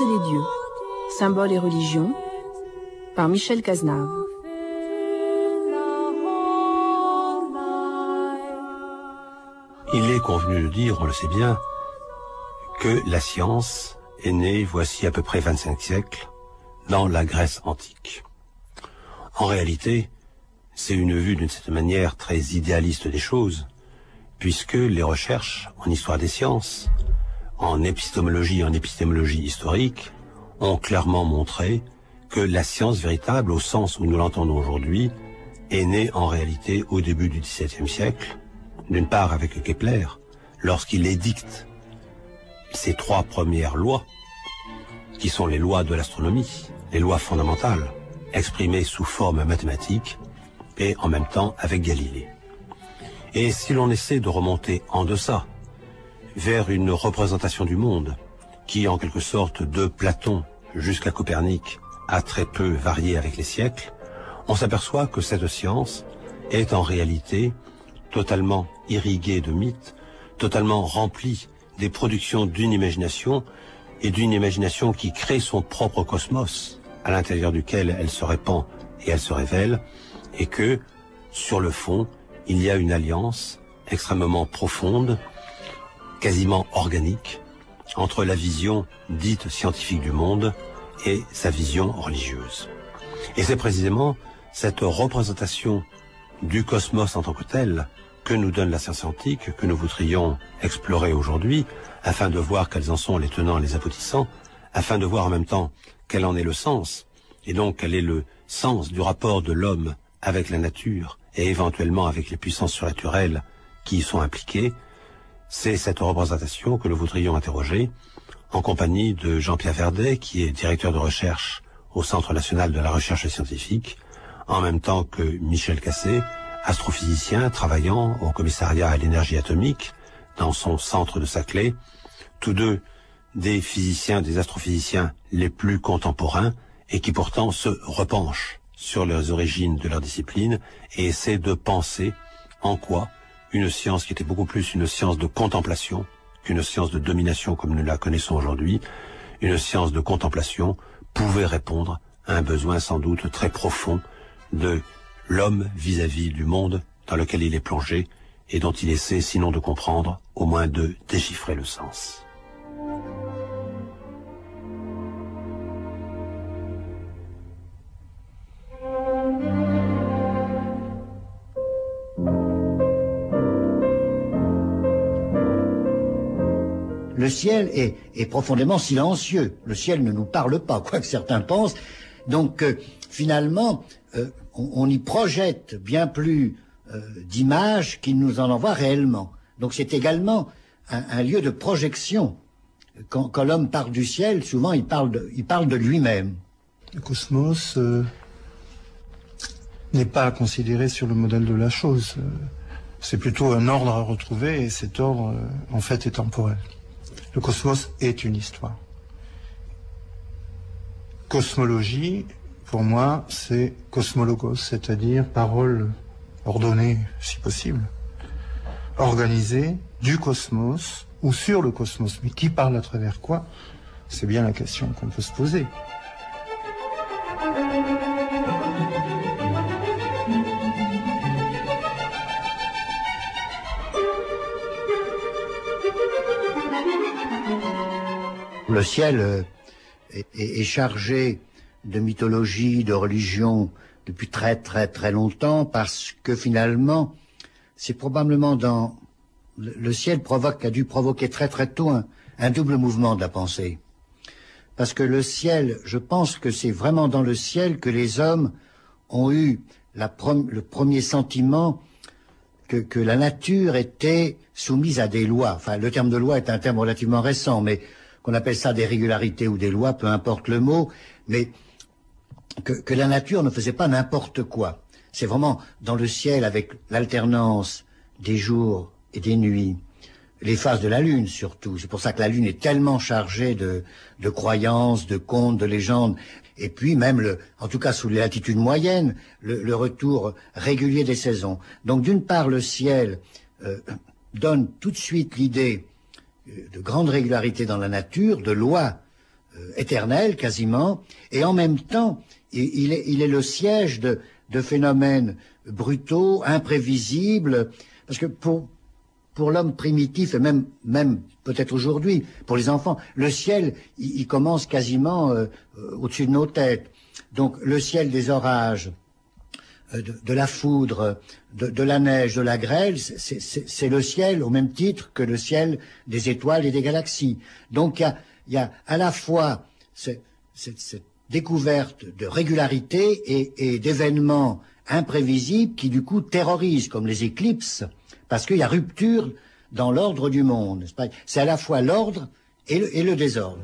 et des dieux, symboles et religions, par Michel Cazenave. Il est convenu de dire, on le sait bien, que la science est née, voici à peu près 25 siècles, dans la Grèce antique. En réalité, c'est une vue d'une certaine manière très idéaliste des choses, puisque les recherches en histoire des sciences, en épistémologie historique, ont clairement montré que la science véritable, au sens où nous l'entendons aujourd'hui, est née en réalité au début du XVIIe siècle, d'une part avec Kepler, lorsqu'il édicte ces 3 premières lois, qui sont les lois de l'astronomie, les lois fondamentales, exprimées sous forme mathématique, et en même temps avec Galilée. Et si l'on essaie de remonter en deçà, vers une représentation du monde, qui en quelque sorte de Platon jusqu'à Copernic a très peu varié avec les siècles, on s'aperçoit que cette science est en réalité totalement irriguée de mythes, totalement remplie des productions d'une imagination, et d'une imagination qui crée son propre cosmos, à l'intérieur duquel elle se répand et elle se révèle, et que, sur le fond, il y a une alliance extrêmement profonde, quasiment organique, entre la vision dite scientifique du monde et sa vision religieuse. Et c'est précisément cette représentation du cosmos en tant que tel que nous donne la science antique, que nous voudrions explorer aujourd'hui, afin de voir quels en sont les tenants et les aboutissants, afin de voir en même temps quel en est le sens, et donc quel est le sens du rapport de l'homme avec la nature, et éventuellement avec les puissances surnaturelles qui y sont impliquées. C'est cette représentation que nous voudrions interroger en compagnie de Jean-Pierre Verdet, qui est directeur de recherche au Centre national de la recherche scientifique, en même temps que Michel Cassé, astrophysicien travaillant au commissariat à l'énergie atomique dans son centre de Saclay, tous deux des physiciens, des astrophysiciens les plus contemporains et qui pourtant se repenchent sur les origines de leur discipline et essaient de penser en quoi une science qui était beaucoup plus une science de contemplation qu'une science de domination comme nous la connaissons aujourd'hui, une science de contemplation pouvait répondre à un besoin sans doute très profond de l'homme vis-à-vis du monde dans lequel il est plongé et dont il essaie, sinon de comprendre, au moins de déchiffrer le sens. Le ciel est profondément silencieux. Le ciel ne nous parle pas, quoi que certains pensent. Donc, finalement, on y projette bien plus d'images qu'il nous en envoie réellement. Donc, c'est également un lieu de projection. Quand l'homme parle du ciel, souvent, il parle de lui-même. Le cosmos n'est pas à considérer sur le modèle de la chose. C'est plutôt un ordre à retrouver, et cet ordre, en fait, est temporel. Le cosmos est une histoire. Cosmologie, pour moi, c'est cosmologos, c'est-à-dire parole ordonnée, si possible, organisée du cosmos ou sur le cosmos. Mais qui parle à travers quoi? C'est bien la question qu'on peut se poser. Le ciel est chargé de mythologie, de religion depuis très très très longtemps, parce que finalement, c'est probablement dans le ciel a dû provoquer très très tôt un double mouvement de la pensée. Parce que le ciel, je pense que c'est vraiment dans le ciel que les hommes ont eu le premier sentiment que la nature était soumise à des lois. Enfin, le terme de loi est un terme relativement récent, mais qu'on appelle ça des régularités ou des lois, peu importe le mot, mais que la nature ne faisait pas n'importe quoi. C'est vraiment dans le ciel, avec l'alternance des jours et des nuits, les phases de la lune surtout. C'est pour ça que la lune est tellement chargée de croyances, de contes, de légendes. Et puis même, en tout cas sous les latitudes moyennes, le retour régulier des saisons. Donc d'une part, le ciel donne tout de suite l'idée de grande régularité dans la nature, de lois éternel quasiment, et en même temps, il est le siège de phénomènes brutaux, imprévisibles, parce que pour l'homme primitif, et même peut-être aujourd'hui, pour les enfants, le ciel, il commence quasiment au-dessus de nos têtes. Donc le ciel des orages, de la foudre, de la neige, de la grêle, c'est le ciel au même titre que le ciel des étoiles et des galaxies. Donc il y a à la fois cette découverte de régularité et d'événements imprévisibles qui du coup terrorisent, comme les éclipses, parce qu'il y a rupture dans l'ordre du monde. C'est à la fois l'ordre et le désordre.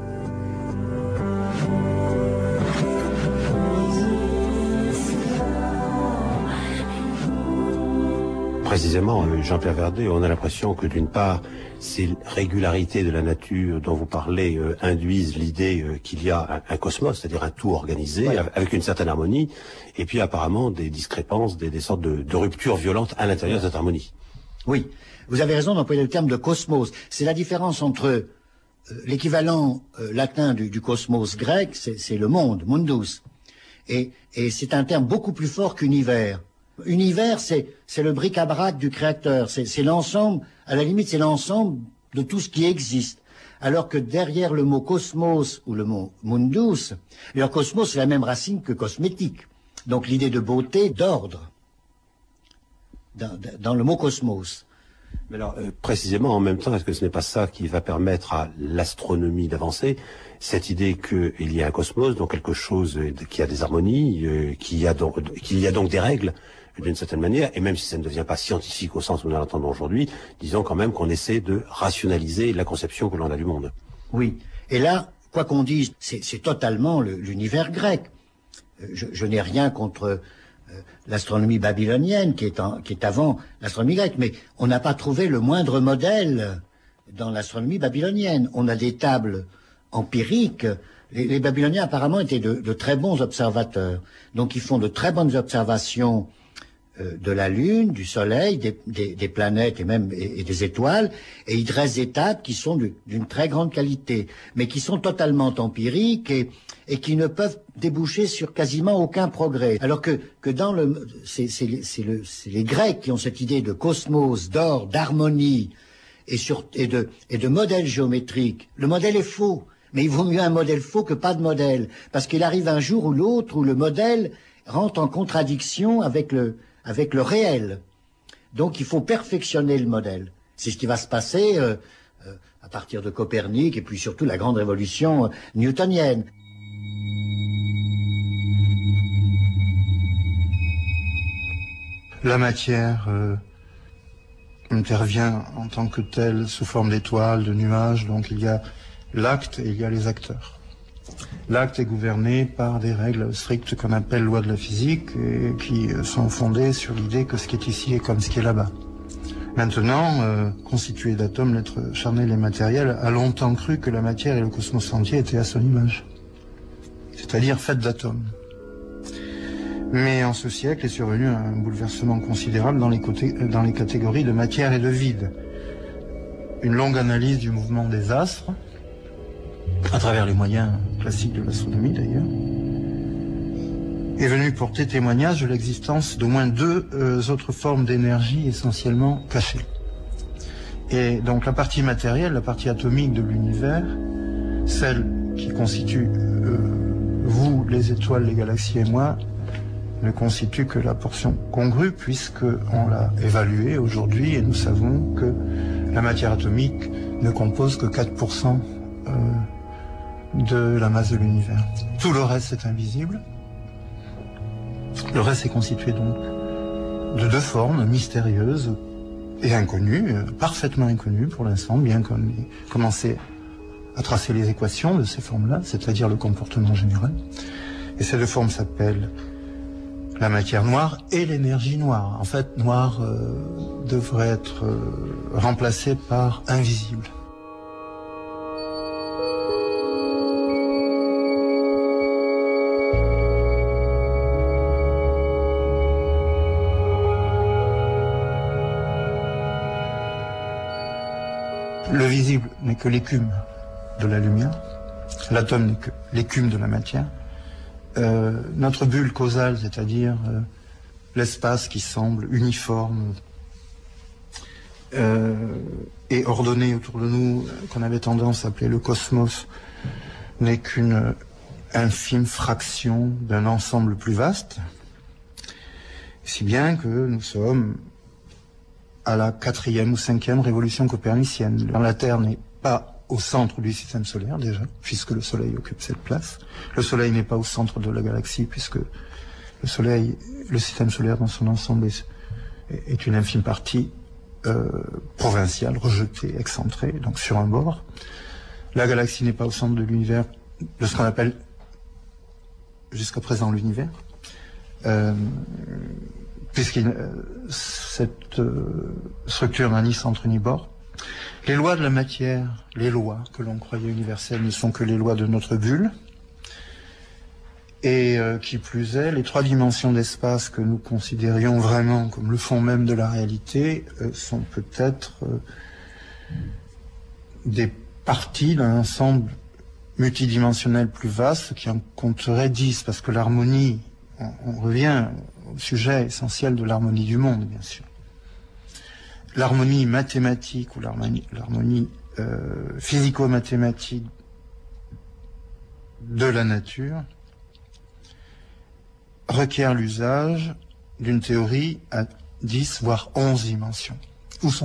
Précisément, Jean-Pierre Verdet, on a l'impression que d'une part, ces régularités de la nature dont vous parlez induisent l'idée qu'il y a un cosmos, c'est-à-dire un tout organisé, ouais, avec une certaine harmonie, et puis apparemment des discrépances, des sortes de ruptures violentes à l'intérieur de cette harmonie. Oui, vous avez raison d'employer le terme de cosmos. C'est la différence entre l'équivalent latin du cosmos grec, c'est le monde, mundus, et c'est un terme beaucoup plus fort qu'univers. Univers, c'est le bric-à-brac du créateur, c'est l'ensemble, à la limite c'est l'ensemble de tout ce qui existe. Alors que derrière le mot cosmos ou le mot mundus, le cosmos c'est la même racine que cosmétique. Donc l'idée de beauté, d'ordre, dans le mot cosmos. Mais alors, précisément, en même temps, est-ce que ce n'est pas ça qui va permettre à l'astronomie d'avancer? Cette idée qu'il y a un cosmos, donc quelque chose qui a des harmonies, qu'il y a donc des règles, d'une certaine manière, et même si ça ne devient pas scientifique au sens où nous l'entendons aujourd'hui, disons quand même qu'on essaie de rationaliser la conception que l'on a du monde. Oui, et là, quoi qu'on dise, c'est totalement l'univers grec. Je n'ai rien contre l'astronomie babylonienne, qui est avant l'astronomie grecque, mais on n'a pas trouvé le moindre modèle dans l'astronomie babylonienne. On a des tables empiriques. Les Babyloniens apparemment étaient de très bons observateurs. Donc ils font de très bonnes observations de la Lune, du Soleil, des planètes et des étoiles, et ils dressent des tables qui sont d'une très grande qualité, mais qui sont totalement empiriques et qui ne peuvent déboucher sur quasiment aucun progrès. Alors que dans c'est les Grecs qui ont cette idée de cosmos, d'ordre, d'harmonie et de modèle géométrique. Le modèle est faux, mais il vaut mieux un modèle faux que pas de modèle, parce qu'il arrive un jour ou l'autre où le modèle rentre en contradiction avec le réel. Donc il faut perfectionner le modèle. C'est ce qui va se passer à partir de Copernic et puis surtout la grande révolution newtonienne. La matière intervient en tant que telle sous forme d'étoiles, de nuages, donc il y a l'acte et il y a les acteurs. L'acte est gouverné par des règles strictes qu'on appelle lois de la physique et qui sont fondées sur l'idée que ce qui est ici est comme ce qui est là-bas. Maintenant, constitué d'atomes, l'être charnel et matériel a longtemps cru que la matière et le cosmos entier étaient à son image, c'est-à-dire faite d'atomes. Mais en ce siècle est survenu un bouleversement considérable dans les catégories de matière et de vide. Une longue analyse du mouvement des astres, à travers les moyens classiques de l'astronomie d'ailleurs, est venue porter témoignage de l'existence d'au moins deux autres formes d'énergie essentiellement cachées. Et donc la partie matérielle, la partie atomique de l'univers, celle qui constitue vous, les étoiles, les galaxies et moi, ne constitue que la portion congrue puisqu'on l'a évaluée aujourd'hui et nous savons que la matière atomique ne compose que 4% de la masse de l'univers. Tout le reste est invisible. Le reste est constitué donc de deux formes mystérieuses et inconnues, parfaitement inconnues pour l'instant, bien qu'on ait commencé à tracer les équations de ces formes-là, c'est-à-dire le comportement général. Et ces deux formes s'appellent la matière noire et l'énergie noire. En fait, noir devrait être remplacé par invisible. Le visible n'est que l'écume de la lumière. L'atome n'est que l'écume de la matière. Notre bulle causale, c'est-à-dire l'espace qui semble uniforme et ordonné autour de nous, qu'on avait tendance à appeler le cosmos, n'est qu'une infime fraction d'un ensemble plus vaste, si bien que nous sommes à la 4e ou 5e révolution copernicienne. La Terre n'est pas au centre du système solaire déjà, puisque le Soleil occupe cette place. Le Soleil n'est pas au centre de la galaxie, puisque le Soleil, le système solaire dans son ensemble est une infime partie provinciale, rejetée, excentrée, donc sur un bord. La galaxie n'est pas au centre de l'univers, de ce qu'on appelle jusqu'à présent l'univers, puisque cette structure n'a ni centre ni bord. Les lois de la matière, les lois que l'on croyait universelles, ne sont que les lois de notre bulle. Et qui plus est, les 3 dimensions d'espace que nous considérions vraiment comme le fond même de la réalité sont peut-être des parties d'un ensemble multidimensionnel plus vaste qui en compterait 10, parce que l'harmonie, on revient au sujet essentiel de l'harmonie du monde, bien sûr. L'harmonie mathématique ou l'harmonie physico-mathématique de la nature requiert l'usage d'une théorie à 10 voire 11 dimensions. Où sont-elles ?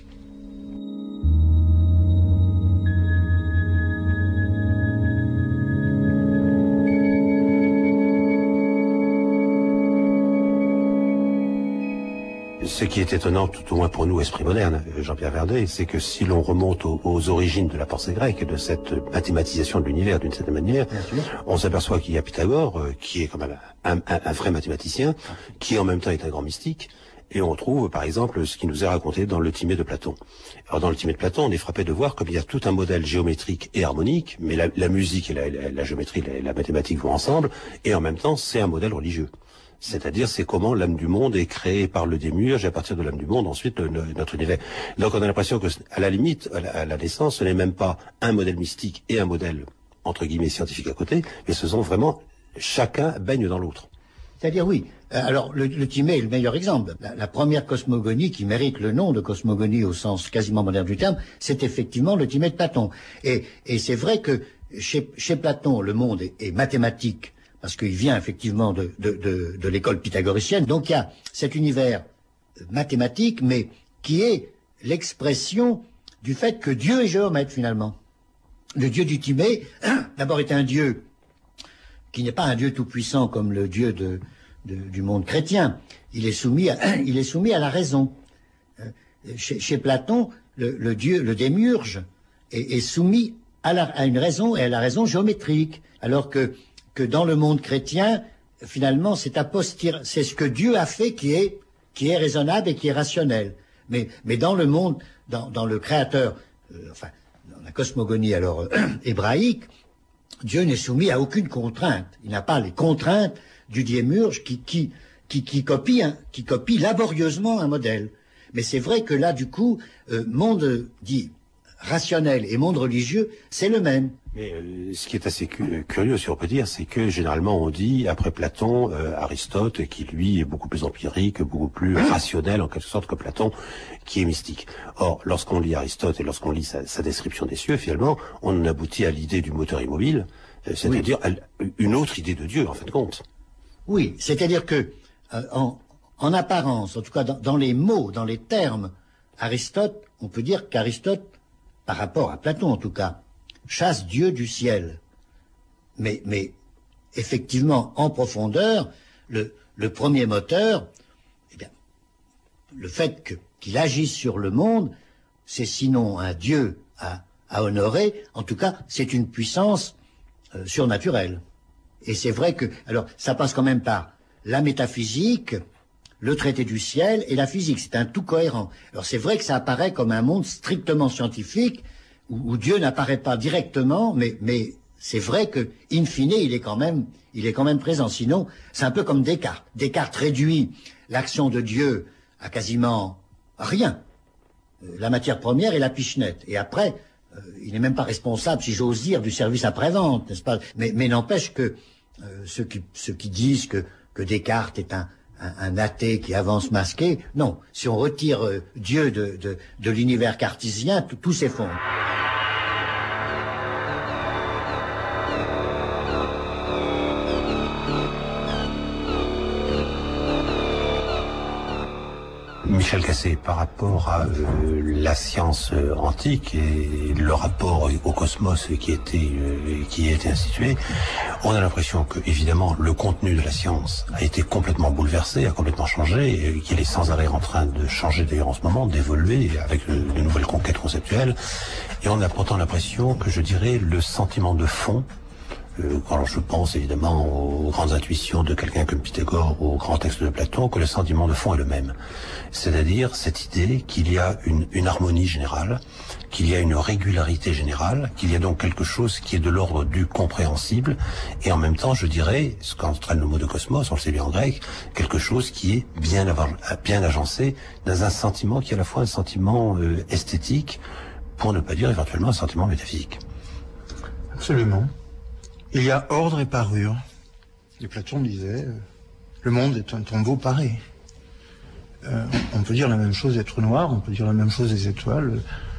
Ce qui est étonnant, tout au moins pour nous, esprit moderne, Jean-Pierre Verdet, c'est que si l'on remonte aux origines de la pensée grecque et de cette mathématisation de l'univers d'une certaine manière, on s'aperçoit qu'il y a Pythagore, qui est quand même un vrai mathématicien, qui en même temps est un grand mystique, et on retrouve par exemple ce qui nous est raconté dans le Timée de Platon. Alors dans le Timée de Platon, on est frappé de voir comme il y a tout un modèle géométrique et harmonique, mais la musique et la géométrie, la mathématique vont ensemble, et en même temps c'est un modèle religieux. C'est-à-dire, c'est comment l'âme du monde est créée par le démiurge, et à partir de l'âme du monde, ensuite, notre univers. Donc, on a l'impression que, à la limite, à la naissance, ce n'est même pas un modèle mystique et un modèle, entre guillemets, scientifique à côté, mais ce sont vraiment, chacun baigne dans l'autre. C'est-à-dire, oui. Alors, le Timée est le meilleur exemple. La première cosmogonie qui mérite le nom de cosmogonie au sens quasiment moderne du terme, c'est effectivement le Timée de Platon. Et c'est vrai que chez Platon, le monde est mathématique, parce qu'il vient effectivement de l'école pythagoricienne. Donc il y a cet univers mathématique, mais qui est l'expression du fait que Dieu est géomètre finalement. Le Dieu du Timée, d'abord, est un Dieu qui n'est pas un Dieu tout-puissant comme le Dieu du monde chrétien. Il est soumis à la raison. Chez Platon, le Dieu, le démiurge, est soumis à une raison, et à la raison géométrique, alors que dans le monde chrétien, finalement, c'est ce que Dieu a fait qui est raisonnable et qui est rationnel. Mais dans le monde, dans le créateur, dans la cosmogonie alors hébraïque, Dieu n'est soumis à aucune contrainte. Il n'a pas les contraintes du démiurge qui copie laborieusement un modèle. Mais c'est vrai que là, du coup, monde dit rationnel et monde religieux, c'est le même. Mais ce qui est assez curieux, si on peut dire, c'est que généralement on dit, après Platon, Aristote, qui lui est beaucoup plus empirique, beaucoup plus rationnel en quelque sorte que Platon, qui est mystique. Or, lorsqu'on lit Aristote et lorsqu'on lit sa description des cieux, finalement, on aboutit à l'idée du moteur immobile, c'est-à-dire à une autre idée de Dieu, en fin de compte. Oui, c'est-à-dire que, en apparence, en tout cas dans les mots, dans les termes, Aristote, on peut dire qu'Aristote, par rapport à Platon en tout cas, chasse Dieu du ciel. Mais effectivement, en profondeur, le premier moteur, eh bien, le fait qu'il agisse sur le monde, c'est sinon un Dieu à honorer, en tout cas, c'est une puissance surnaturelle. Et c'est vrai que, alors, ça passe quand même par la métaphysique, le traité du ciel et la physique. C'est un tout cohérent. Alors c'est vrai que ça apparaît comme un monde strictement scientifique, où Dieu n'apparaît pas directement, mais c'est vrai que, in fine, il est quand même présent. Sinon, c'est un peu comme Descartes. Descartes réduit l'action de Dieu à quasiment rien. La matière première est la pichenette. Et après, il n'est même pas responsable, si j'ose dire, du service après-vente, n'est-ce pas? Mais n'empêche que ceux qui disent que Descartes est un athée qui avance masqué, non. Si on retire Dieu de l'univers cartésien, tout s'effondre. Michel Cassé, par rapport à la science antique et le rapport au cosmos qui a été institué, on a l'impression que, évidemment, le contenu de la science a été complètement bouleversé, a complètement changé, et qu'il est sans arrêt en train de changer d'ailleurs en ce moment, d'évoluer avec de nouvelles conquêtes conceptuelles. Et on a pourtant l'impression que, je dirais, le sentiment de fond, quand je pense évidemment aux grandes intuitions de quelqu'un comme Pythagore, aux grands textes de Platon, que le sentiment de fond est le même. C'est-à-dire cette idée qu'il y a une harmonie générale, qu'il y a une régularité générale, qu'il y a donc quelque chose qui est de l'ordre du compréhensible, et en même temps, je dirais, ce qu'entraîne le mot de cosmos, on le sait bien en grec, quelque chose qui est bien agencé dans un sentiment qui est à la fois un sentiment esthétique, pour ne pas dire éventuellement un sentiment métaphysique. Absolument. Il y a ordre et parure. Et Platon disait, le monde est un tombeau paré. On peut dire la même chose des trous noirs, on peut dire la même chose des étoiles.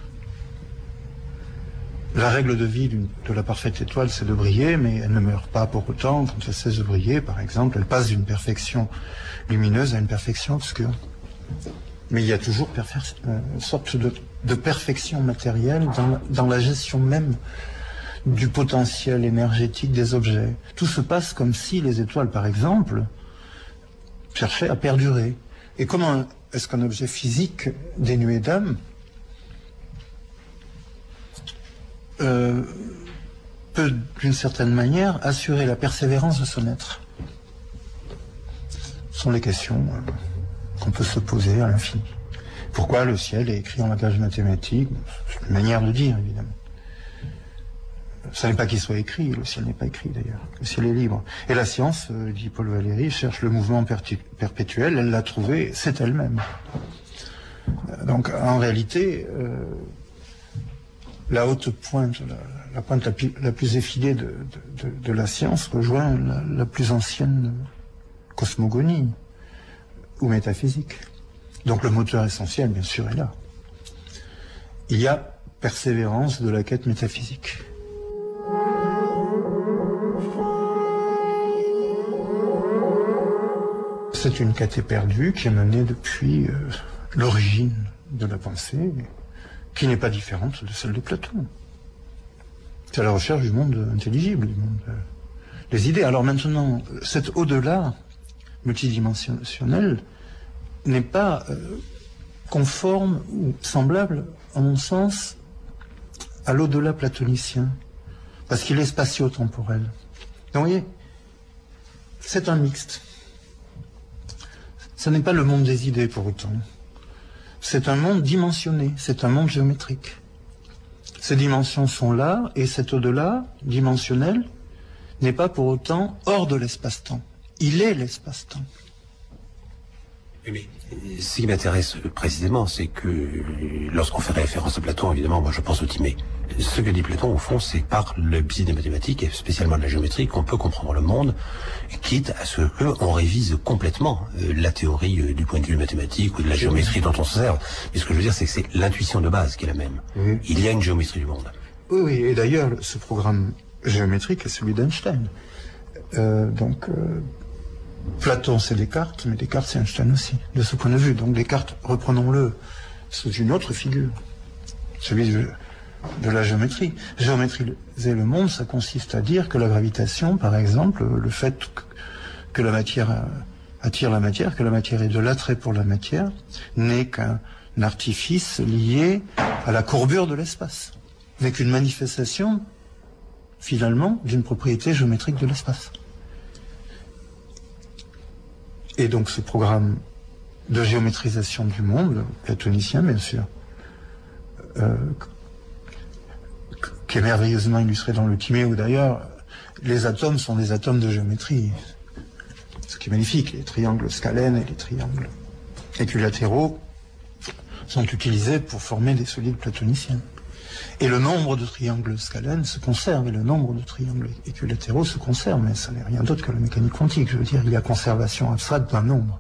La règle de vie de la parfaite étoile, c'est de briller, mais elle ne meurt pas pour autant. Quand elle cesse de briller, par exemple, elle passe d'une perfection lumineuse à une perfection obscure. Mais il y a toujours une sorte de perfection matérielle dans la gestion même du potentiel énergétique des objets. Tout se passe comme si les étoiles, par exemple, cherchaient à perdurer. Et comment est-ce qu'un objet physique dénué d'âme peut, d'une certaine manière, assurer la persévérance de son être? Ce sont les questions qu'on peut se poser à l'infini. Pourquoi le ciel est écrit en langage mathématique? C'est une manière de dire, évidemment. Ça n'est pas qu'il soit écrit, le ciel n'est pas écrit d'ailleurs, le ciel est libre. Et la science, dit Paul Valéry, cherche le mouvement perpétuel, elle l'a trouvé, c'est elle-même. Donc en réalité, la haute pointe, la pointe la plus effilée de la science rejoint la plus ancienne cosmogonie ou métaphysique. Donc le moteur essentiel, bien sûr, est là. Il y a persévérance de la quête métaphysique. C'est une quête éperdue qui est menée depuis l'origine de la pensée, qui n'est pas différente de celle de Platon. C'est la recherche du monde intelligible, du monde des idées. Alors maintenant, cet au-delà multidimensionnel n'est pas conforme ou semblable, à mon sens, à l'au-delà platonicien, parce qu'il est spatio-temporel. Donc vous voyez, c'est un mixte. Ce n'est pas le monde des idées pour autant. C'est un monde dimensionné, c'est un monde géométrique. Ces dimensions sont là, et cet au-delà dimensionnel n'est pas pour autant hors de l'espace-temps. Il est l'espace-temps. Mais ce qui m'intéresse précisément, c'est que lorsqu'on fait référence à Platon, évidemment, moi je pense au Timée. Ce que dit Platon, au fond, c'est par le biais des mathématiques, et spécialement de la géométrie, qu'on peut comprendre le monde, quitte à ce qu'on révise complètement la théorie du point de vue mathématique ou de la géométrie dont on se sert. Mais ce que je veux dire, c'est que c'est l'intuition de base qui est la même. Oui. Il y a une géométrie du monde. Oui, oui, et d'ailleurs, ce programme géométrique est celui d'Einstein. Platon, c'est Descartes, mais Descartes, c'est Einstein aussi, de ce point de vue. Donc Descartes, reprenons-le, c'est une autre figure, celui de la géométrie. Géométriser le monde, ça consiste à dire que la gravitation, par exemple, le fait que la matière attire la matière, que la matière est de l'attrait pour la matière, n'est qu'un artifice lié à la courbure de l'espace, n'est qu'une manifestation, finalement, d'une propriété géométrique de l'espace. Et donc ce programme de géométrisation du monde, platonicien bien sûr, qui est merveilleusement illustré dans le Timée, où d'ailleurs les atomes sont des atomes de géométrie. Ce qui est magnifique, les triangles scalènes et les triangles équilatéraux sont utilisés pour former des solides platoniciens. Et le nombre de triangles scalènes se conserve, et le nombre de triangles équilatéraux se conserve, mais ça n'est rien d'autre que la mécanique quantique. Je veux dire, il y a conservation abstraite d'un nombre.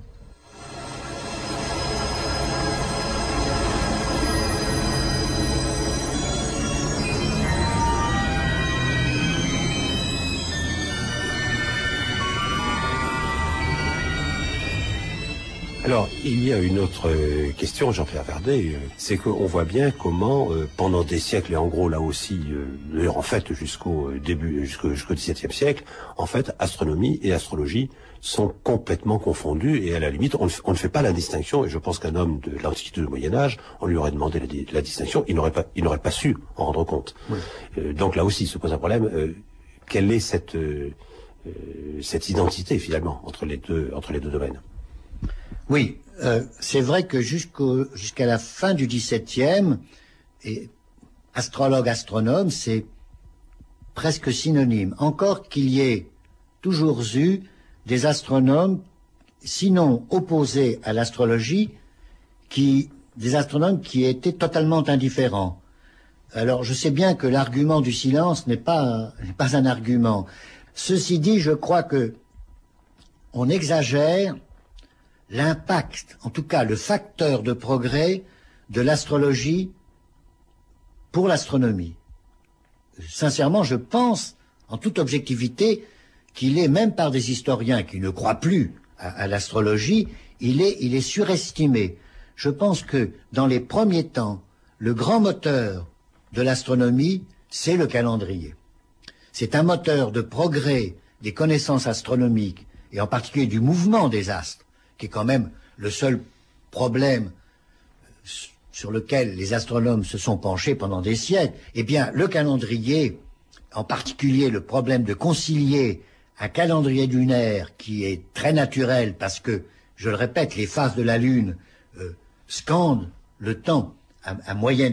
Alors, il y a une autre question, Jean-Pierre Verdet, c'est qu'on voit bien comment, pendant des siècles, et en gros là aussi, d'ailleurs en fait jusqu'au XVIIe siècle, en fait, astronomie et astrologie sont complètement confondus, et à la limite, on ne fait pas la distinction, et je pense qu'un homme de l'Antiquité du Moyen-Âge, on lui aurait demandé la distinction, il n'aurait pas su en rendre compte. Oui. Donc là aussi, se pose un problème, quelle est cette identité, finalement, entre les deux domaines? Oui, c'est vrai que jusqu'à la fin du XVIIe, et astrologue, astronome, c'est presque synonyme. Encore qu'il y ait toujours eu des astronomes, sinon opposés à l'astrologie, des astronomes qui étaient totalement indifférents. Alors, je sais bien que l'argument du silence n'est pas un argument. Ceci dit, je crois que on exagère l'impact, en tout cas le facteur de progrès de l'astrologie pour l'astronomie. Sincèrement, je pense, en toute objectivité, qu'il est, même par des historiens qui ne croient plus à l'astrologie, il est surestimé. Je pense que, dans les premiers temps, le grand moteur de l'astronomie, c'est le calendrier. C'est un moteur de progrès des connaissances astronomiques, et en particulier du mouvement des astres, qui est quand même le seul problème sur lequel les astronomes se sont penchés pendant des siècles. Eh bien, le calendrier, en particulier le problème de concilier un calendrier lunaire qui est très naturel parce que, je le répète, les phases de la Lune scandent le temps à moyen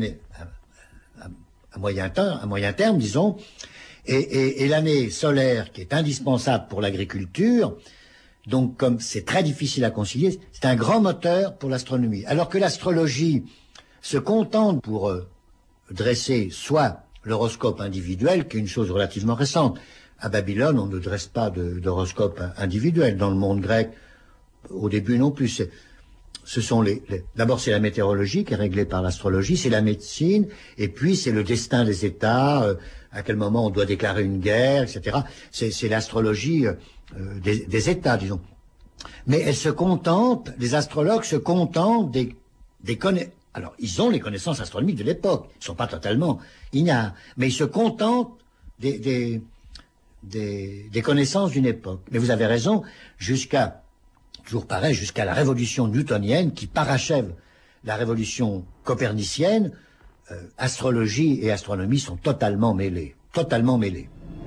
terme, disons, et l'année solaire qui est indispensable pour l'agriculture. Donc, comme c'est très difficile à concilier, c'est un grand moteur pour l'astronomie. Alors que l'astrologie se contente pour dresser soit l'horoscope individuel, qui est une chose relativement récente. À Babylone, on ne dresse pas d'horoscope individuel. Dans le monde grec, au début non plus. D'abord, c'est la météorologie qui est réglée par l'astrologie, c'est la médecine, et puis c'est le destin des États, à quel moment on doit déclarer une guerre, etc. C'est l'astrologie des États, disons. Mais les astrologues se contentent des connaissances. Alors, ils ont les connaissances astronomiques de l'époque. Ils ne sont pas totalement ignares. Mais ils se contentent des connaissances d'une époque. Mais vous avez raison, toujours pareil, jusqu'à la révolution newtonienne qui parachève la révolution copernicienne, astrologie et astronomie sont totalement mêlées. Totalement mêlées.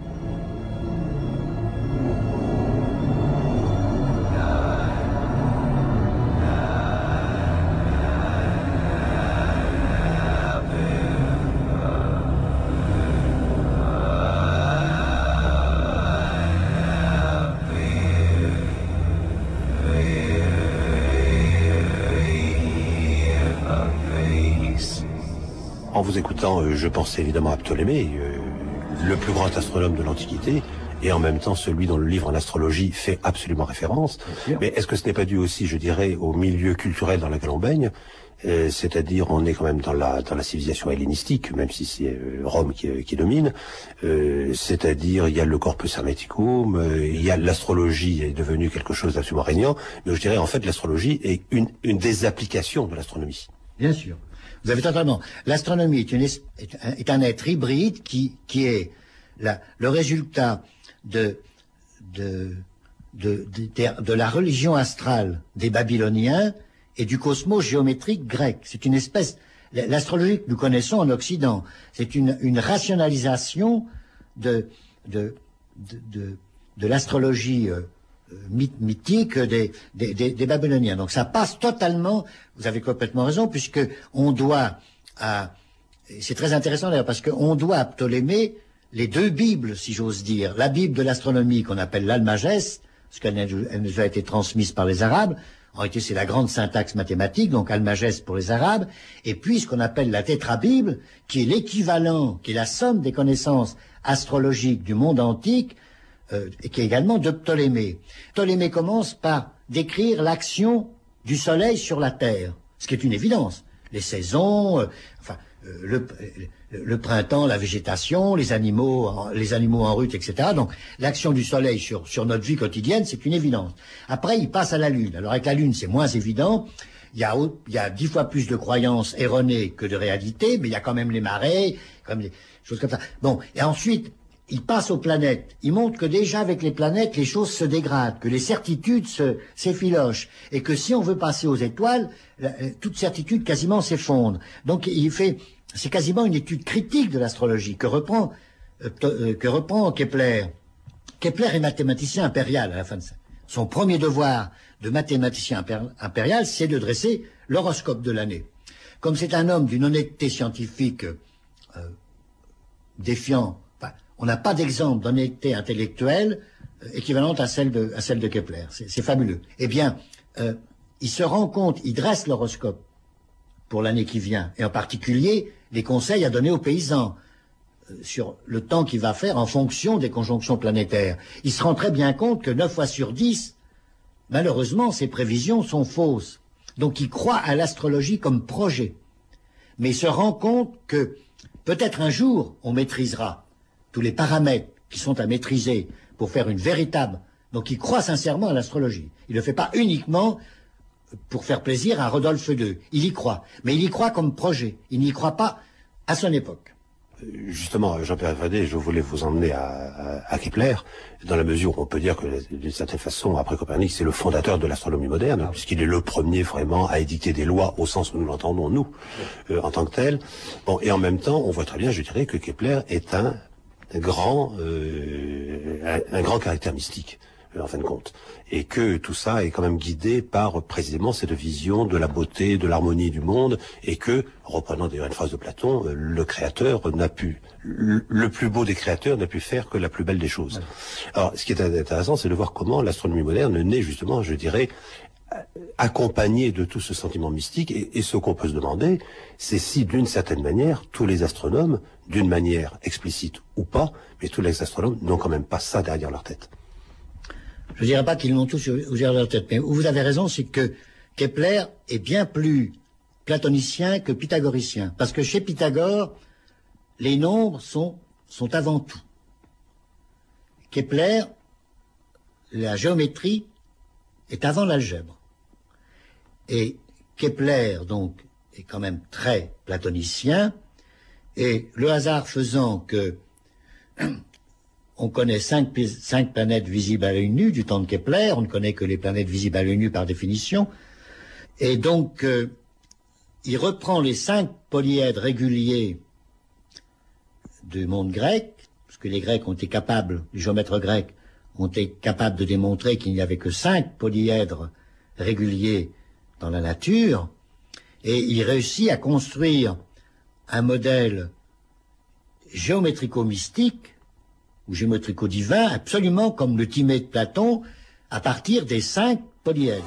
En vous écoutant, je pensais évidemment à Ptolémée, le plus grand astronome de l'Antiquité, et en même temps celui dont le livre en astrologie fait absolument référence. Mais est-ce que ce n'est pas dû aussi, je dirais, au milieu culturel dans lequel on baigne, c'est-à-dire on est quand même dans la civilisation hellénistique, même si c'est Rome qui domine, c'est-à-dire il y a le corpus hermeticum, il y a l'astrologie est devenue quelque chose d'absolument régnant, mais je dirais en fait l'astrologie est une des applications de l'astronomie. Bien sûr. Vous avez totalement. L'astronomie est un être hybride qui est le résultat de la religion astrale des Babyloniens et du cosmos géométrique grec. C'est une espèce, l'astrologie que nous connaissons en Occident, c'est une rationalisation de l'astrologie mythique des Babyloniens. Donc ça passe totalement, vous avez complètement raison, puisque on doit c'est très intéressant d'ailleurs, parce qu'on doit à Ptolémée les deux Bibles, si j'ose dire. La Bible de l'astronomie qu'on appelle l'Almagès, parce qu'elle nous a été transmise par les Arabes, En réalité, c'est la grande syntaxe mathématique, donc Almageste pour les Arabes, et puis ce qu'on appelle la tétrabible, qui est l'équivalent, qui est la somme des connaissances astrologiques du monde antique, et qui est également de Ptolémée. Ptolémée commence par décrire l'action du soleil sur la Terre, ce qui est une évidence. Les saisons, le printemps, la végétation, les animaux en rut, etc. Donc l'action du soleil sur notre vie quotidienne, c'est une évidence. Après, il passe à la Lune. Alors avec la Lune, c'est moins évident. Il y a 10 fois plus de croyances erronées que de réalité, mais il y a quand même les marées, comme des choses comme ça. Bon, et ensuite, il passe aux planètes. Il montre que déjà avec les planètes, les choses se dégradent, que les certitudes s'effilochent, et que si on veut passer aux étoiles, toute certitude quasiment s'effondre. Donc c'est quasiment une étude critique de l'astrologie que reprend Kepler. Kepler est mathématicien impérial à la fin de son premier devoir de mathématicien impérial, c'est de dresser l'horoscope de l'année. Comme c'est un homme d'une honnêteté scientifique défiant, on n'a pas d'exemple d'honnêteté intellectuelle équivalente à celle de Kepler. C'est fabuleux. Eh bien, il se rend compte, il dresse l'horoscope pour l'année qui vient, et en particulier les conseils à donner aux paysans sur le temps qu'il va faire en fonction des conjonctions planétaires. Il se rend très bien compte que 9 fois sur 10, malheureusement, ces prévisions sont fausses. Donc il croit à l'astrologie comme projet. Mais il se rend compte que peut-être un jour, on maîtrisera tous les paramètres qui sont à maîtriser pour faire une véritable... Donc il croit sincèrement à l'astrologie. Il ne le fait pas uniquement pour faire plaisir à Rodolphe II. Il y croit. Mais il y croit comme projet. Il n'y croit pas à son époque. Justement, Jean-Pierre Vaudet, je voulais vous emmener à Kepler, dans la mesure où on peut dire que, d'une certaine façon, après Copernic, c'est le fondateur de l'astronomie moderne, puisqu'il est le premier vraiment à édicter des lois au sens où nous l'entendons, nous, en tant que tel. Bon, et en même temps, on voit très bien, je dirais, que Kepler est un grand caractère mystique, en fin de compte. Et que tout ça est quand même guidé par précisément cette vision de la beauté, de l'harmonie du monde, et que, reprenant d'ailleurs une phrase de Platon, le plus beau des créateurs n'a pu faire que la plus belle des choses. Alors, ce qui est intéressant, c'est de voir comment l'astronomie moderne naît justement, je dirais, accompagné de tout ce sentiment mystique, et ce qu'on peut se demander, c'est si d'une certaine manière, tous les astronomes, d'une manière explicite ou pas, mais tous les astronomes n'ont quand même pas ça derrière leur tête. Je ne dirais pas qu'ils l'ont tous derrière leur tête, mais où vous avez raison, c'est que Kepler est bien plus platonicien que pythagoricien, parce que chez Pythagore, les nombres sont avant tout. Kepler, la géométrie est avant l'algèbre. Et Kepler, donc, est quand même très platonicien, et le hasard faisant que on connaît 5 planètes visibles à l'œil nu du temps de Kepler, on ne connaît que les planètes visibles à l'œil nu par définition, et donc il reprend les 5 polyèdres réguliers du monde grec, parce que les Grecs ont été capables, les géomètres grecs ont été capables de démontrer qu'il n'y avait que 5 polyèdres réguliers dans la nature, et il réussit à construire un modèle géométrico-mystique ou géométrico-divin, absolument comme le Timée de Platon, à partir des 5 polyèdres.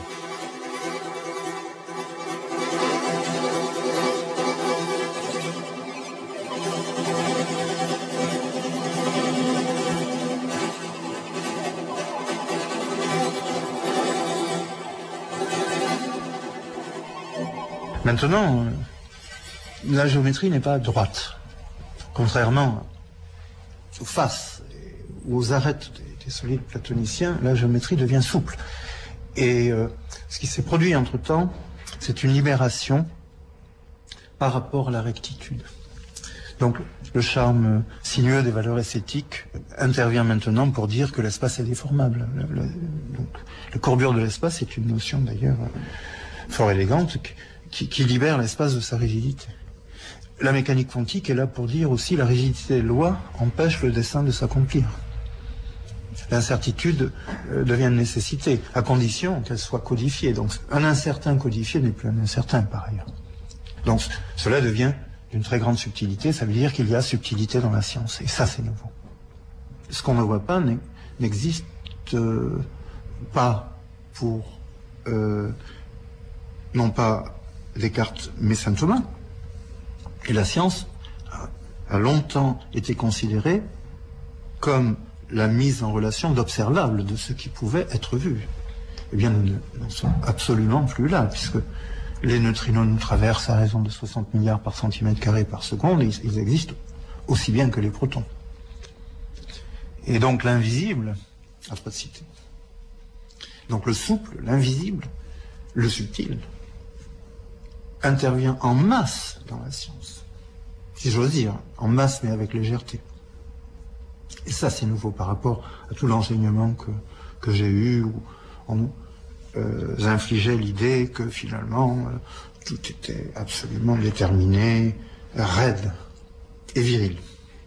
Maintenant, la géométrie n'est pas droite. Contrairement aux faces ou aux arêtes des solides platoniciens, la géométrie devient souple. Et ce qui s'est produit entre-temps, c'est une libération par rapport à la rectitude. Donc le charme sinueux des valeurs esthétiques intervient maintenant pour dire que l'espace est déformable. Donc, la courbure de l'espace est une notion d'ailleurs fort élégante qui libère l'espace de sa rigidité. La mécanique quantique est là pour dire aussi la rigidité des lois empêche le destin de s'accomplir. L'incertitude devient une nécessité, à condition qu'elle soit codifiée. Donc un incertain codifié n'est plus un incertain par ailleurs. Donc cela devient d'une très grande subtilité, ça veut dire qu'il y a subtilité dans la science, et ça c'est nouveau. Ce qu'on ne voit pas n'existe pas pour non pas Descartes, mais saint Thomas. Et la science a longtemps été considérée comme la mise en relation d'observables de ce qui pouvait être vu. Eh bien, nous n'en sommes absolument plus là, puisque les neutrinos nous traversent à raison de 60 milliards par centimètre carré par seconde, et ils existent aussi bien que les protons. Et donc l'invisible n'a pas de cité. Donc le souple, l'invisible, le subtil, intervient en masse dans la science. Si j'ose dire, en masse mais avec légèreté. Et ça c'est nouveau par rapport à tout l'enseignement que j'ai eu, où on infligeait l'idée que finalement tout était absolument déterminé, raide et viril.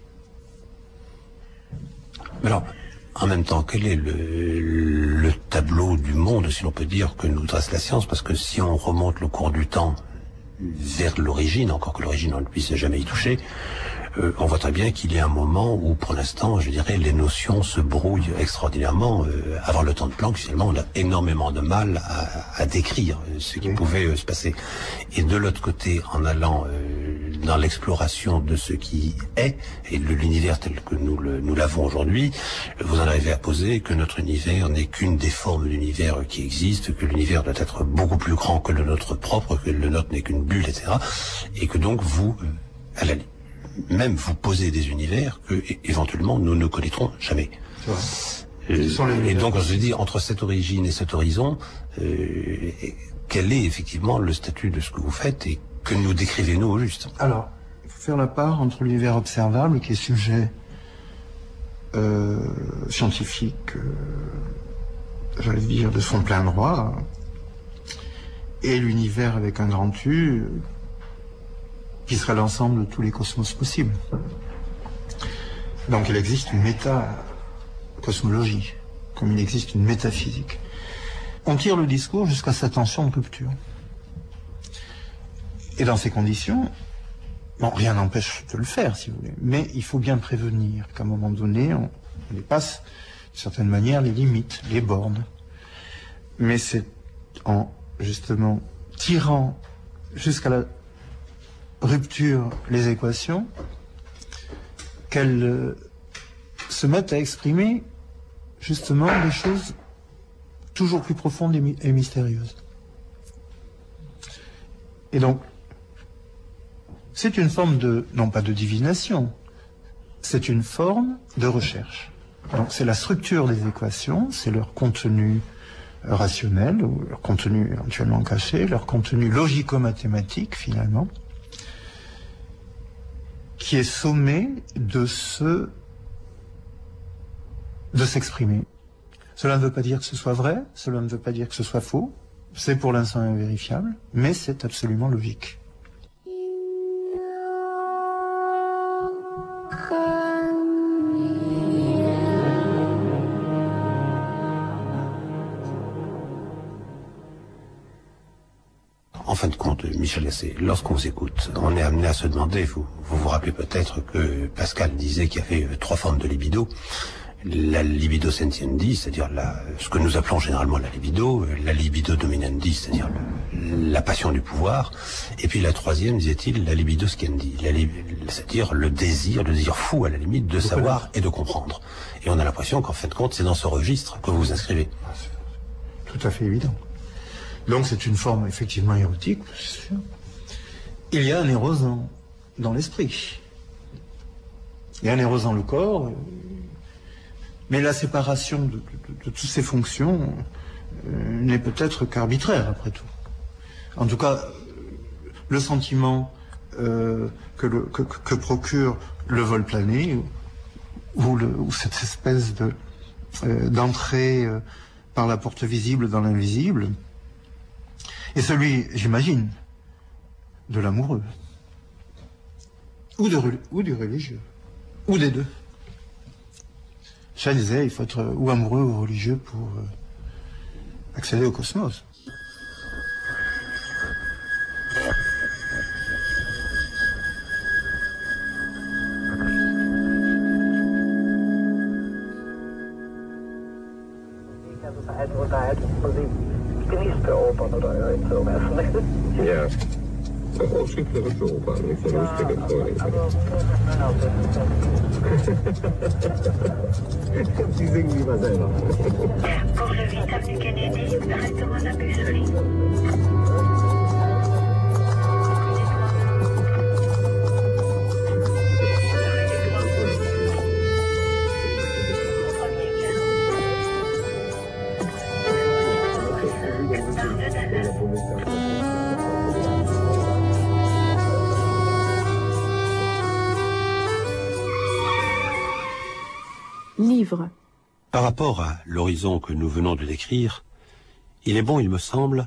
Alors, en même temps, quel est le tableau du monde, si l'on peut dire, que nous dresse la science? Parce que si on remonte le cours du temps vers l'origine, encore que l'origine on ne puisse jamais y toucher, on voit très bien qu'il y a un moment où, pour l'instant, je dirais, les notions se brouillent extraordinairement. Avant le temps de Planck, finalement, on a énormément de mal à décrire ce qui pouvait se passer. Et de l'autre côté, en allant dans l'exploration de ce qui est, et de l'univers tel que nous l'avons aujourd'hui, vous en arrivez à poser que notre univers n'est qu'une des formes d'univers qui existent, que l'univers doit être beaucoup plus grand que le nôtre propre, que le nôtre n'est qu'une bulle, etc. Et que donc vous, à la même vous posez des univers que éventuellement nous ne connaîtrons jamais. Et donc on se dit, entre cette origine et cet horizon, quel est effectivement le statut de ce que vous faites et que nous décrivez-nous au juste? Alors, il faut faire la part entre l'univers observable, qui est sujet scientifique, j'allais dire, de son plein droit, et l'univers avec un grand U, qui serait l'ensemble de tous les cosmos possibles. Donc il existe une méta-cosmologie, comme il existe une métaphysique. On tire le discours jusqu'à sa tension de rupture. Et dans ces conditions, bon, rien n'empêche de le faire, si vous voulez, mais il faut bien prévenir qu'à un moment donné, on dépasse, d'une certaine manière, les limites, les bornes. Mais c'est en, justement, tirant jusqu'à la rupture les équations, qu'elles se mettent à exprimer justement des choses toujours plus profondes et mystérieuses. Et donc, c'est une forme de, non pas de divination, c'est une forme de recherche. Donc c'est la structure des équations, c'est leur contenu rationnel, ou leur contenu éventuellement caché, leur contenu logico-mathématique finalement, qui est sommé de s'exprimer. Cela ne veut pas dire que ce soit vrai, cela ne veut pas dire que ce soit faux, c'est pour l'instant invérifiable, mais c'est absolument logique. En fin de compte, Michel Gasset, lorsqu'on vous écoute, on est amené à se demander, vous vous rappelez peut-être que Pascal disait qu'il y avait 3 formes de libido. La libido sentiendi, c'est-à-dire ce que nous appelons généralement la libido dominandi, c'est-à-dire la passion du pouvoir, et puis la 3e, disait-il, la libido sciendi, c'est-à-dire le désir fou à la limite de savoir et de comprendre. Et on a l'impression qu'en fin de compte, c'est dans ce registre que vous vous inscrivez. Tout à fait évident. Donc c'est une forme effectivement érotique, c'est sûr. Il y a un éros dans l'esprit. Il y a un éros dans le corps, mais la séparation de toutes ces fonctions n'est peut-être qu'arbitraire, après tout. En tout cas, le sentiment que procure le vol plané, ou cette espèce d'entrée par la porte visible dans l'invisible, et celui, j'imagine, de l'amoureux, ou du religieux, ou des deux. Je disais, il faut être ou amoureux ou religieux pour accéder au cosmos. Genießt Yeah. Och sitter och sover liksom och sticker på. Sie singen lieber selber. Pour le 8 avenue Kennedy, directement à Bussery. Livre. Par rapport à l'horizon que nous venons de décrire, il est bon, il me semble,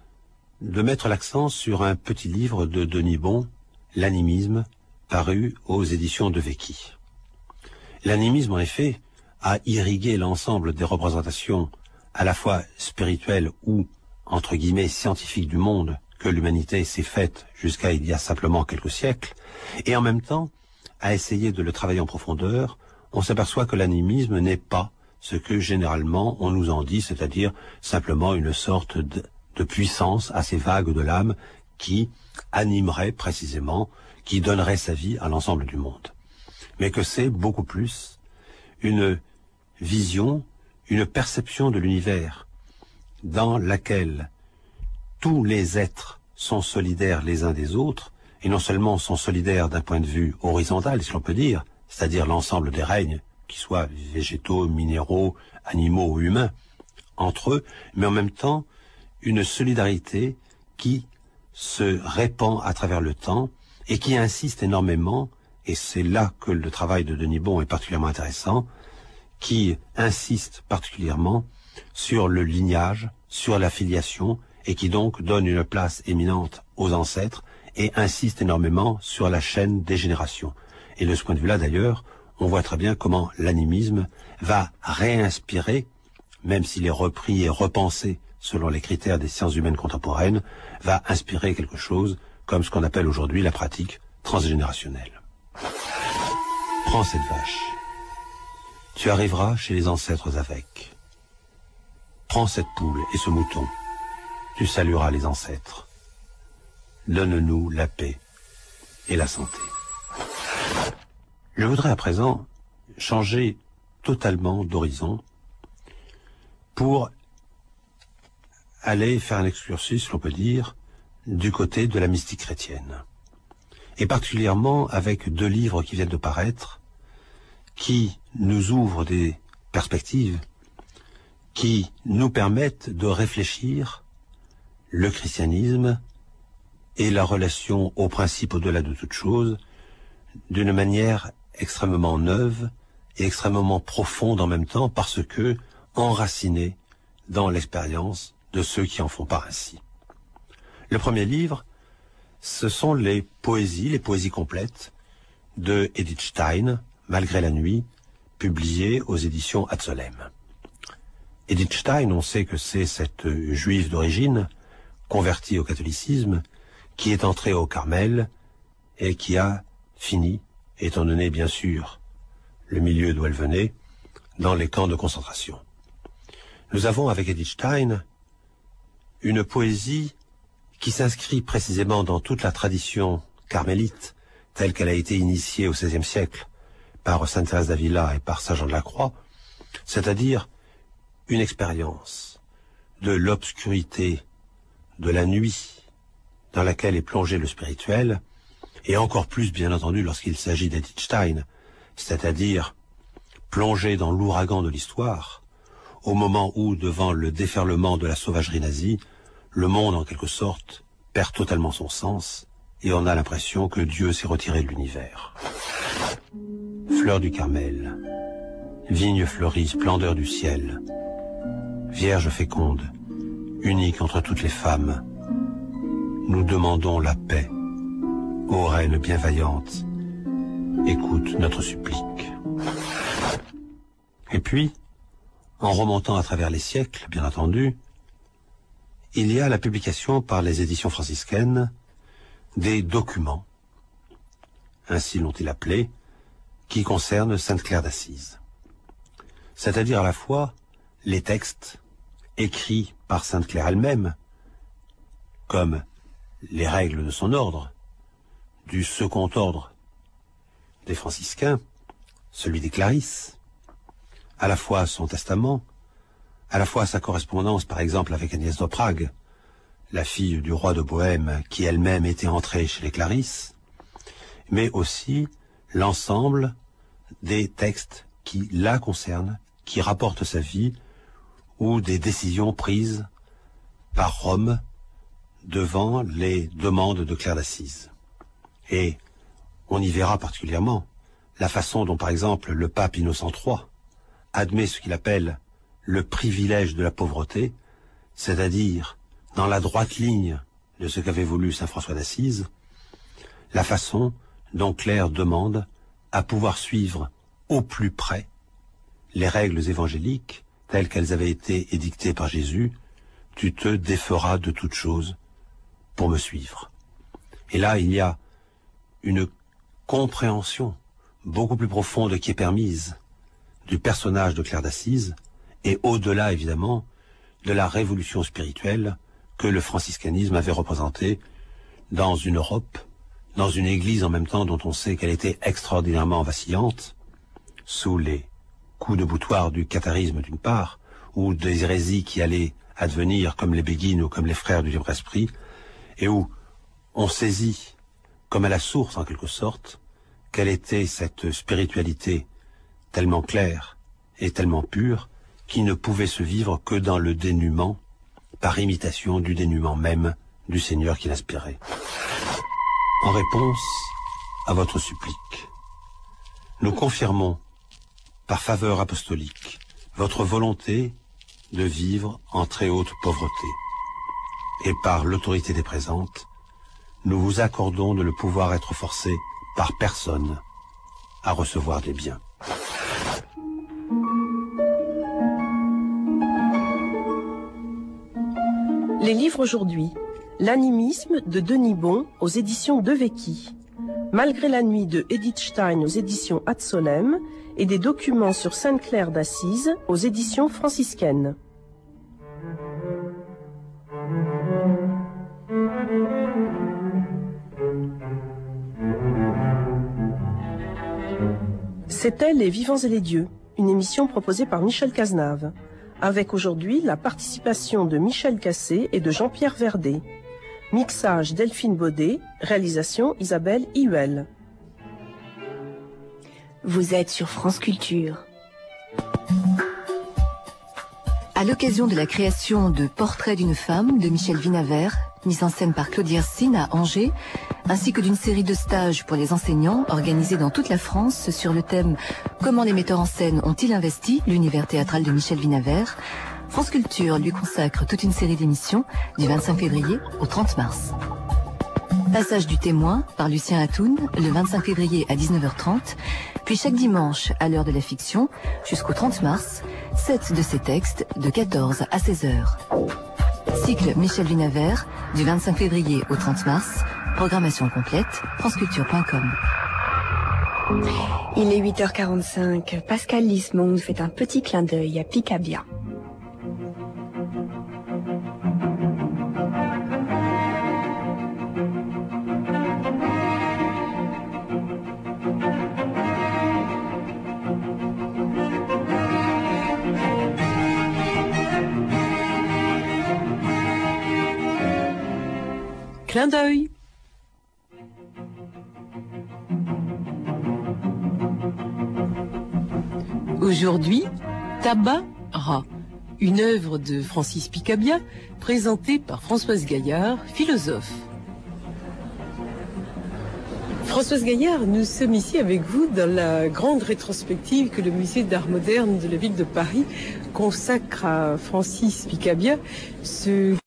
de mettre l'accent sur un petit livre de Denis Bon, L'animisme, paru aux éditions de Vecchi. L'animisme, en effet, a irrigué l'ensemble des représentations à la fois spirituelles ou, entre guillemets, scientifiques du monde que l'humanité s'est faite jusqu'à il y a simplement quelques siècles, et en même temps a essayé de le travailler en profondeur. On s'aperçoit que l'animisme n'est pas ce que généralement on nous en dit, c'est-à-dire simplement une sorte de puissance assez vague de l'âme qui animerait précisément, qui donnerait sa vie à l'ensemble du monde. Mais que c'est beaucoup plus une vision, une perception de l'univers dans laquelle tous les êtres sont solidaires les uns des autres, et non seulement sont solidaires d'un point de vue horizontal, si l'on peut dire, c'est-à-dire l'ensemble des règnes, qu'ils soient végétaux, minéraux, animaux ou humains, entre eux, mais en même temps une solidarité qui se répand à travers le temps et qui insiste énormément, et c'est là que le travail de Denis Bon est particulièrement intéressant, qui insiste particulièrement sur le lignage, sur la filiation, et qui donc donne une place éminente aux ancêtres et insiste énormément sur la chaîne des générations. Et de ce point de vue-là, d'ailleurs, on voit très bien comment l'animisme va réinspirer, même s'il est repris et repensé selon les critères des sciences humaines contemporaines, va inspirer quelque chose comme ce qu'on appelle aujourd'hui la pratique transgénérationnelle. Prends cette vache. Tu arriveras chez les ancêtres avec. Prends cette poule et ce mouton. Tu salueras les ancêtres. Donne-nous la paix et la santé. Je voudrais à présent changer totalement d'horizon pour aller faire un excursus, l'on peut dire, du côté de la mystique chrétienne. Et particulièrement avec deux livres qui viennent de paraître, qui nous ouvrent des perspectives, qui nous permettent de réfléchir le christianisme et la relation au principe au-delà de toute chose d'une manière extrêmement neuve et extrêmement profonde en même temps, parce que enracinée dans l'expérience de ceux qui en font part ainsi. Le premier livre, ce sont les poésies complètes de Edith Stein, Malgré la nuit, publiées aux éditions Hatzelem. Edith Stein, on sait que c'est cette juive d'origine, convertie au catholicisme, qui est entrée au Carmel et qui a fini, étant donné bien sûr le milieu d'où elle venait, dans les camps de concentration. Nous avons avec Edith Stein une poésie qui s'inscrit précisément dans toute la tradition carmélite, telle qu'elle a été initiée au XVIe siècle par Sainte Thérèse d'Avila et par Saint Jean de la Croix, c'est-à-dire une expérience de l'obscurité, de la nuit, dans laquelle est plongé le spirituel, et encore plus, bien entendu, lorsqu'il s'agit d'Edith Stein, c'est-à-dire plongé dans l'ouragan de l'histoire, au moment où, devant le déferlement de la sauvagerie nazie, le monde, en quelque sorte, perd totalement son sens, et on a l'impression que Dieu s'est retiré de l'univers. Fleur du Carmel, vigne fleurie, splendeur du ciel, Vierge féconde, unique entre toutes les femmes, nous demandons la paix. Ô reine bienveillante, écoute notre supplique. Et puis, en remontant à travers les siècles, bien entendu, il y a la publication par les éditions franciscaines des documents, ainsi l'ont-ils appelé, qui concernent Sainte Claire d'Assise. C'est-à-dire à la fois les textes écrits par Sainte Claire elle-même, comme les règles de son ordre, du second ordre des franciscains, celui des Clarisses, à la fois son testament, à la fois sa correspondance par exemple avec Agnès de Prague, la fille du roi de Bohême qui elle-même était entrée chez les Clarisses, mais aussi l'ensemble des textes qui la concernent, qui rapportent sa vie, ou des décisions prises par Rome devant les demandes de Claire d'Assise. Et on y verra particulièrement la façon dont, par exemple, le pape Innocent III admet ce qu'il appelle le privilège de la pauvreté, c'est-à-dire, dans la droite ligne de ce qu'avait voulu saint François d'Assise, la façon dont Claire demande à pouvoir suivre au plus près les règles évangéliques telles qu'elles avaient été édictées par Jésus. Tu te déferas de toutes choses pour me suivre. Et là, il y a une compréhension beaucoup plus profonde qui est permise du personnage de Claire d'Assise et au-delà, évidemment, de la révolution spirituelle que le franciscanisme avait représentée dans une Europe, dans une Église en même temps dont on sait qu'elle était extraordinairement vacillante, sous les coups de boutoir du catharisme d'une part, ou des hérésies qui allaient advenir comme les Béguines ou comme les frères du libre esprit, et où on saisit comme à la source en quelque sorte quelle était cette spiritualité tellement claire et tellement pure qui ne pouvait se vivre que dans le dénuement, par imitation du dénuement même du Seigneur qui l'inspirait. En réponse à votre supplique, nous confirmons par faveur apostolique votre volonté de vivre en très haute pauvreté. Et par l'autorité des présentes, nous vous accordons de ne pouvoir être forcé par personne à recevoir des biens. Les livres aujourd'hui. L'animisme de Denis Bon aux éditions De Vecchi. Malgré la nuit de Edith Stein aux éditions Ad Solem et des documents sur Sainte-Claire d'Assise aux éditions franciscaines. C'était Les Vivants et les Dieux, une émission proposée par Michel Cazenave, avec aujourd'hui la participation de Michel Cassé et de Jean-Pierre Verdet. Mixage Delphine Baudet, réalisation Isabelle Ihuel. Vous êtes sur France Culture. À l'occasion de la création de Portrait d'une femme de Michel Vinavert, mise en scène par Claude Yersin à Angers, ainsi que d'une série de stages pour les enseignants organisés dans toute la France sur le thème « Comment les metteurs en scène ont-ils investi l'univers théâtral de Michel Vinavert ?», France Culture lui consacre toute une série d'émissions du 25 février au 30 mars. Passage du témoin par Lucien Atoun le 25 février à 19h30, puis chaque dimanche à l'heure de la fiction jusqu'au 30 mars, 7 de ses textes de 14 à 16h. Cycle Michel Vinavert du 25 février au 30 mars, programmation complète, franceculture.com. Il est 8h45. Pascal Lismonde fait un petit clin d'œil à Picabia. Clin d'œil. Aujourd'hui, Tabac Rat, une œuvre de Francis Picabia présentée par Françoise Gaillard, philosophe. Françoise Gaillard, nous sommes ici avec vous dans la grande rétrospective que le musée d'art moderne de la ville de Paris consacre à Francis Picabia, ce